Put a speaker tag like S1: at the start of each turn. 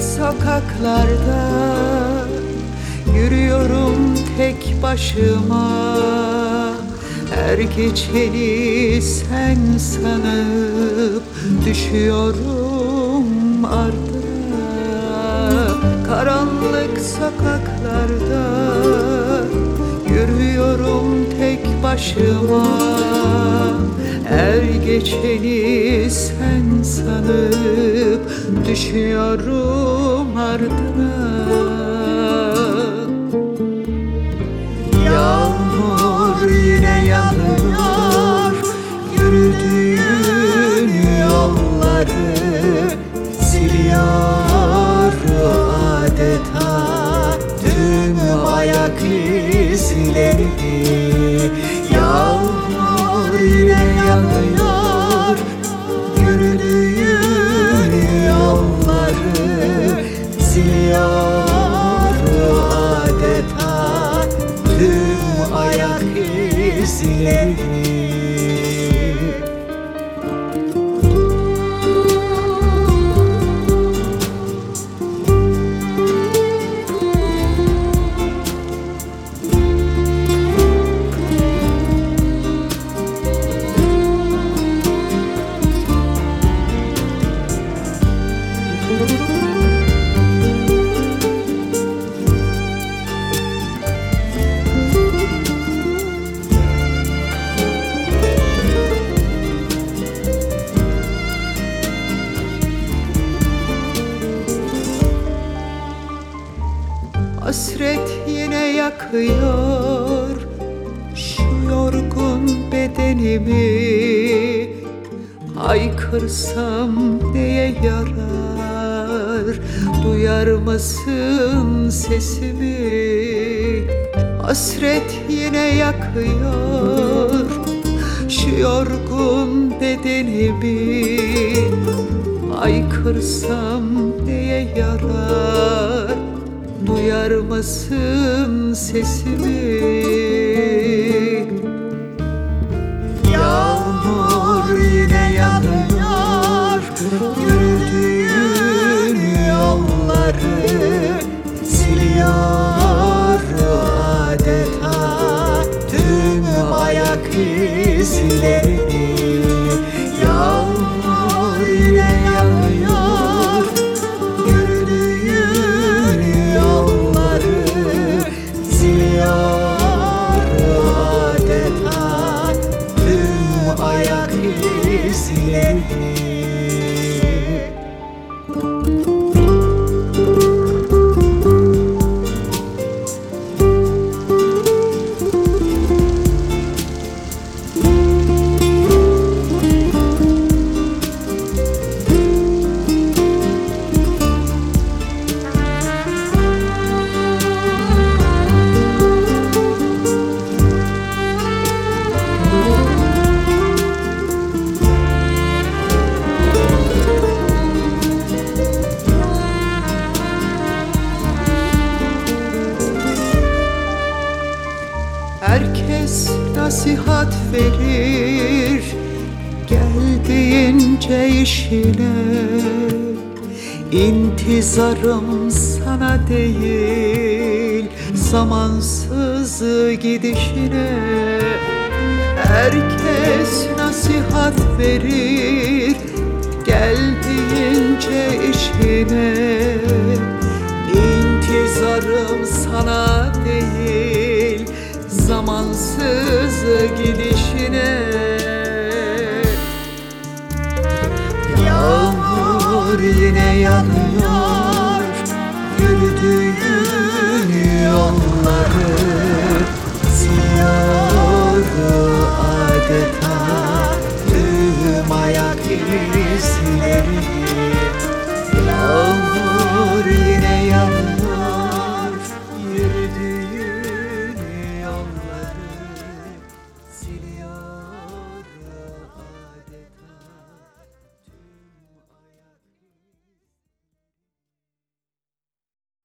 S1: sokaklarda yürüyorum tek başıma. Her geçeni sen sanıp düşüyorum ardına. Karanlık sokaklarda yürüyorum tek başıma. Her geçeni sen sanıp düşüyorum ardına. Yağmur yine yağıyor, yürüdüğün yolları siliyor adeta tüm ayak izlerini. Yağmur yine yağıyor, yürüdüğün yolları siliyor adeta tüm ayak izlerini. Hasret yine yakıyor şu yorgun bedenimi. Haykırsam neye yarar, duyar mısın sesimi? Hasret yine yakıyor şu yorgun bedenimi. Haykırsam neye yarar, duyar mısın sesimi? Yağmur yine yağıyor, yürüdüğün yolları siliyor adeta tüm ayak izlerini. Yağmur yine yağıyor, yürüdüğün yolları siliyor adeta tüm ayak izlerini. Herkes nasihat verir gel deyince işine. İntizarım sana değil zamansız gidişine. Herkes nasihat verir gel deyince işine. İntizarım sana değil zamansız gidişine. Yağmur yine yağıyor,